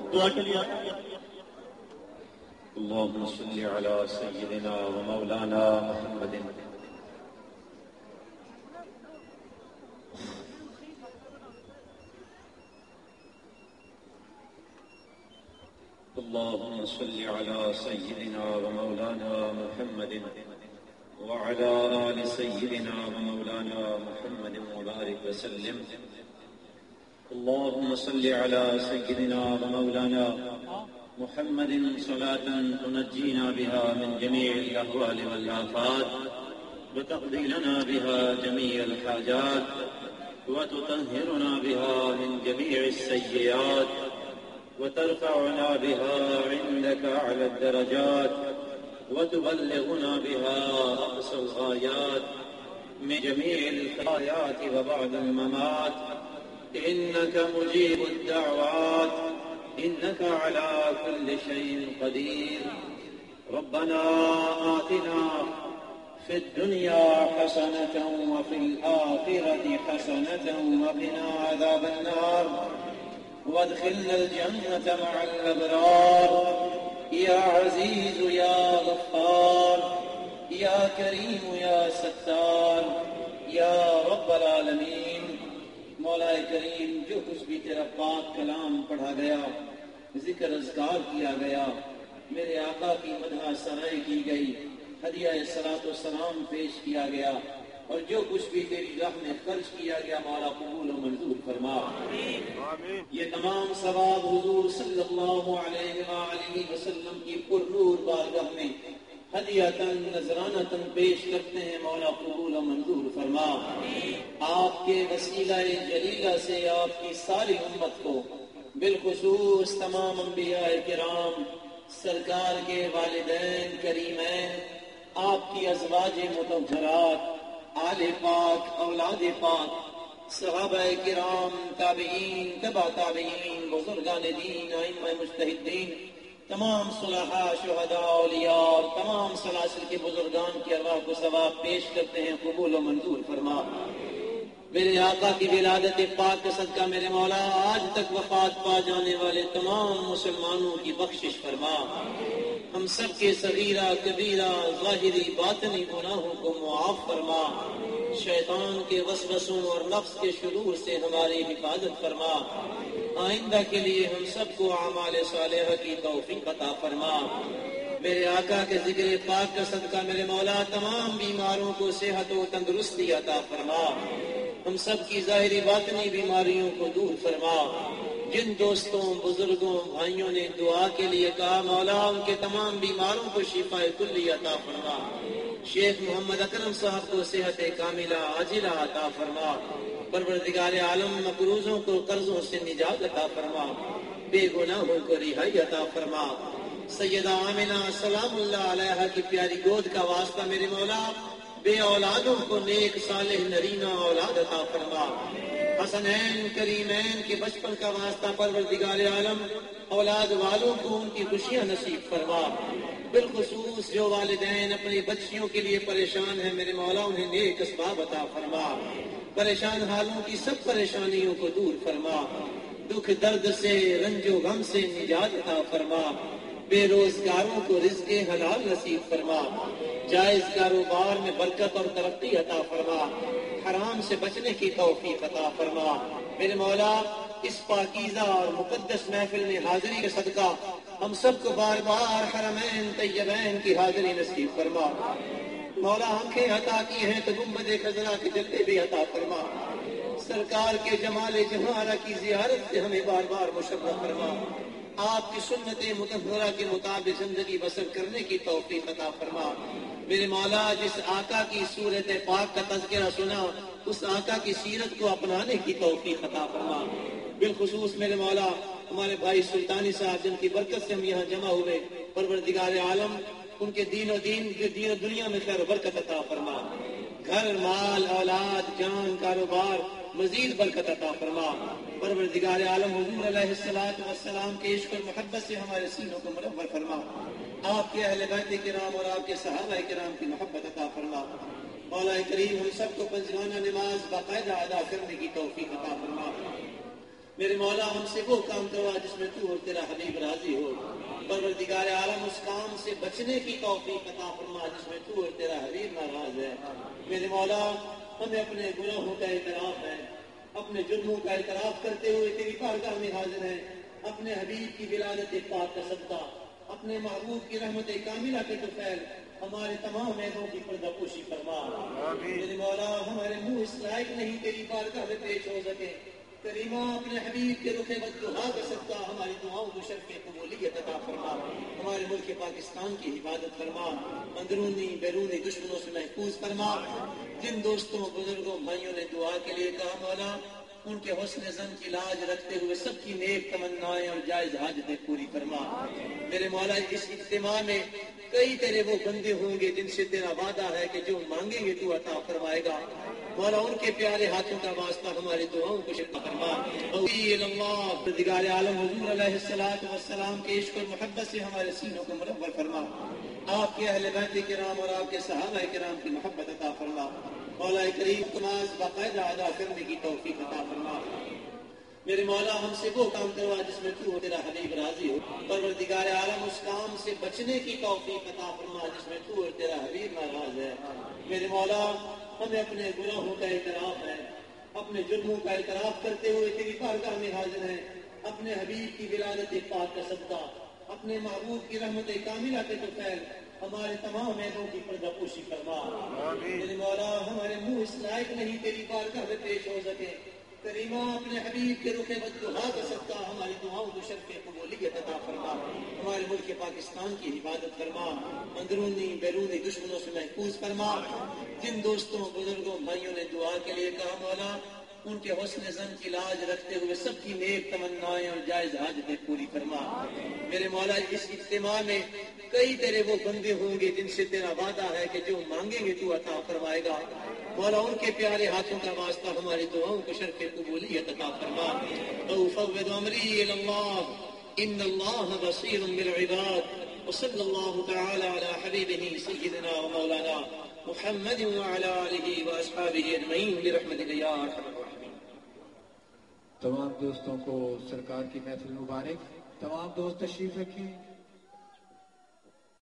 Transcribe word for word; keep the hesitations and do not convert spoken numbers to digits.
دعا کے لیے اللهم صل على سيدنا ومولانا محمد اللهم صل على سيدنا ومولانا محمد وعلى آل سيدنا ومولانا محمد وبارك وسلم اللهم صل على سيدنا ومولانا محمد صلاة تنجينا بها من جميع الأهوال والآفات وتقضي لنا بها جميع الحاجات وتطهرنا بها من جميع السيئات وترفعنا بها عندك أعلى الدرجات وتبلغنا بها أقصى الغايات من جميع الحياة وبعد الممات إنك مجيب الدعوات إنك على كل شيء قدير ربنا آتنا في الدنيا حسنة وفي الآخرة حسنة وقنا عذاب النار وادخلنا الجنة مع الأبرار يا عزيز يا غفار يا كريم يا ستار يا رب العالمين مولا کریم جو کچھ بھی تیرا پاک کلام پڑھا گیا ذکر اذکار کیا گیا میرے آقا کی مدح ثنائی کی گئی ہدیہ صلاۃ و سلام پیش کیا گیا اور جو کچھ بھی تیری راہ میں خرچ کیا گیا مولا قبول و منظور فرما یہ تمام ثواب حضور صلی اللہ علیہ وآلہ وسلم کی پر نور بارگاہ میں ہدیۃً نذرانۃً پیش کرتے ہیں مولا قبول و منظور فرما آپ کے وسیلہ جلیلہ سے آپ کی ساری امت کو بالخصوص تمام انبیاء کرام سرکار کے والدین کریمین آپ کی ازواج مطہرات آل پاک اولاد پاک صحابہ کرام تابعین تبع تابعین بزرگان دین ائمہ مجتہدین تمام صلحاء شہداء اولیاء اور تمام سلاسل کے بزرگان کی ارواح کو ثواب پیش کرتے ہیں قبول و منظور فرما میرے آقا کی ولادت پاک کا صدقہ میرے مولا آج تک وفات پا جانے والے تمام مسلمانوں کی بخشش فرما ہم سب کے صغیرہ کبیرہ ظاہری باطنی گناہوں کو معاف فرما شیطان کے وسوسوں اور نفس کے شرور سے ہماری حفاظت فرما آئندہ کے لیے ہم سب کو اعمال صالحہ کی توفیق عطا فرما میرے آقا کے ذکر پاک کا صدقہ میرے مولا تمام بیماروں کو صحت و تندرستی عطا فرما ہم سب کی ظاہری باطنی بیماریوں کو دور فرما جن دوستوں بزرگوں بھائیوں نے دعا کے لیے کہا مولا ان کے تمام بیماروں کو شفا کلی عطا فرما شیخ محمد اکرم صاحب کو صحت کاملہ عاجلہ عطا فرما پروردگار عالم مقروضوں کو قرضوں سے نجات عطا فرما بے گناہوں کو رہائی عطا فرما سیدہ آمنہ سلام اللہ علیہا کی پیاری گود کا واسطہ میرے مولا بے اولادوں کو نیک صالح نرینہ اولاد عطا فرما حسنین کریمین کے بچپن کا واسطہ پروردگار عالم اولاد والوں کو ان کی خوشیاں نصیب فرما بالخصوص جو والدین اپنی بچیوں کے لیے پریشان ہیں میرے مولا انہیں نیک اسباب عطا فرما پریشان حالوں کی سب پریشانیوں کو دور فرما دکھ درد سے رنج و غم سے نجات عطا فرما بے روزگاروں کو رزق حلال نصیب فرما جائز کاروبار میں برکت اور ترقی عطا فرما حرام سے بچنے کی توفیق عطا فرما میرے مولا اس پاکیزہ اور مقدس محفل میں حاضری کے صدقہ ہم سب کو بار بار حرمین طیبین کی حاضری نصیب فرما مولا آنکھیں عطا کی ہیں تو گنبد خضرا کے جلوے بھی عطا فرما سرکار کے جمال جمارہ کی زیارت سے ہمیں بار بار مشرف فرما آپ کی سنت مطہرہ کے مطابق زندگی بسر کرنے کی توفیق عطا فرما میرے مولا جس آقا کی صورت پاک کا تذکرہ سنا اس آقا کی سیرت کو اپنانے کی توفیق عطا فرما بالخصوص میرے مولا ہمارے بھائی سلطانی صاحب جن کی برکت سے ہم یہاں جمع ہوئے پروردگار عالم ان کے دین و دین دین و دنیا میں خیر و برکت عطا فرما گھر مال اولاد جان کاروبار مزید برکت عطا فرما پروردگار عالم حضور علیہ الصلوۃ والسلام کے عشق اور محبت سے ہمارے سینوں کو منور فرما آپ کے اہل بیت کرام اور آپ کے صحابہ کرام کی محبت عطا فرما مولا کریم ہم سب کو پنجگانہ نماز باقاعدہ ادا کرنے کی توفیق عطا فرما میرے مولا ہم سے وہ کام کروا جس میں تو اور تیرا حبیب راضی ہو. پروردگار عالم اس کام سے بچنے کی توفیق عطا فرما جس میں تو اور تیرا حبیب ناراض ہے. میرے مولا ہمیں اپنے گناہوں کا اعتراف ہے، اپنے جرموں کا اعتراف کرتے ہوئے تیری بارگاہ میں حاضر ہیں. اپنے حبیب کی ولادت پاک کا صدقہ، اپنے محبوب کی رحمت کاملہ کے طفیل ہمارے تمام عیبوں کی پردہ پوشی فرما. میرے مولا ہمارے منہ اس لائق نہیں تیری بارگاہ میں پیش ہو سکے. کریمہ اپنے حبیب کے رخ بددعا کا صدقہ ہماری دعاؤں کو شرف قبولیت عطا فرما. ہمارے ملک پاکستان کی حفاظت فرما، اندرونی بیرونی دشمنوں سے محفوظ فرما. جن دوستوں بزرگوں بھائیوں نے دعا کے لیے کہا مولا ان کے حسن زن کی لاج رکھتے ہوئے سب کی نیک تمنائیں اور جائز حاجتیں پوری فرما. میرے مولا اس اجتماع میں کئی تیرے وہ بندے ہوں گے جن سے تیرا وعدہ ہے کہ جو مانگیں گے تو عطا فرمائے گا. مولا ان کے پیارے ہاتھوں کا واسطہ ہماری دعاؤں کو شفا فرما. اللہ پروردگار عالم حضور علیہ الصلوۃ والسلام کے عشق اور محبت سے ہمارے سینوں کو منور فرما. آپ کے اہل بیت کرام اور آپ کے صحابہ کرام کی محبت عطا فرما. مولا کریم نماز باقاعدہ ادا کرنے کی توفیق عطا فرما. میرے مولا ہم سے وہ کام کروا جس میں تو تیرا حبیب راضی ہو. پروردگار عالم اس کام سے بچنے کی توفیق عطا فرما جس میں تو اور تیرا حبیب ناراض ہے. میرے مولا ہمیں اپنے گناہوں کا اعتراف ہے، اپنے جرموں کا اعتراف کرتے ہوئے تیری بارگاہ میں حاضر ہیں. اپنے حبیب کی ولادت پاک کا صدقہ، اپنے محبوب کی رحمت کاملہ کے طفیل ہمارے تمام عیبوں کی پردہ پوشی فرما. میرے مولا ہمارے منہ اس لائق نہیں تیری بارگاہ میں پیش ہو سکے. کریمہ اپنے حبیب کے رخ بددعا کا صدقہ ہماری دعاؤں کو شرف قبولیت عطا فرما. ہمارے ملک پاکستان کی حفاظت فرما، اندرونی بیرونی دشمنوں سے محفوظ فرما. جن دوستوں بزرگوں بھائیوں نے دعا کے لیے کہا مولا ان کے حسن زن کی لاج رکھتے ہوئے سب کی نیک تمنائیں اور جائز حاجتیں پوری فرما. میرے مولا اس اجتماع میں کئی تیرے وہ بندے ہوں گے جن سے تیرا وعدہ ہے کہ جو مانگیں گے تو عطا فرمائے گا. مولا ان کے پیارے ہاتھوں کا واسطہ ہماری دعاؤں کو شرف قبولیت عطا فرما. افوض امری الی اللہ ان اللہ بصیر بالعباد. وصلی اللہ تعالی علی حبیبہ سیدنا و مولانا محمد وعلى آلہ واصحابہ اجمعین برحمتک یا ارحم الراحمین. تمام دوستوں کو سرکار کی محفل مبارک. تمام دوست تشریف رکھیں.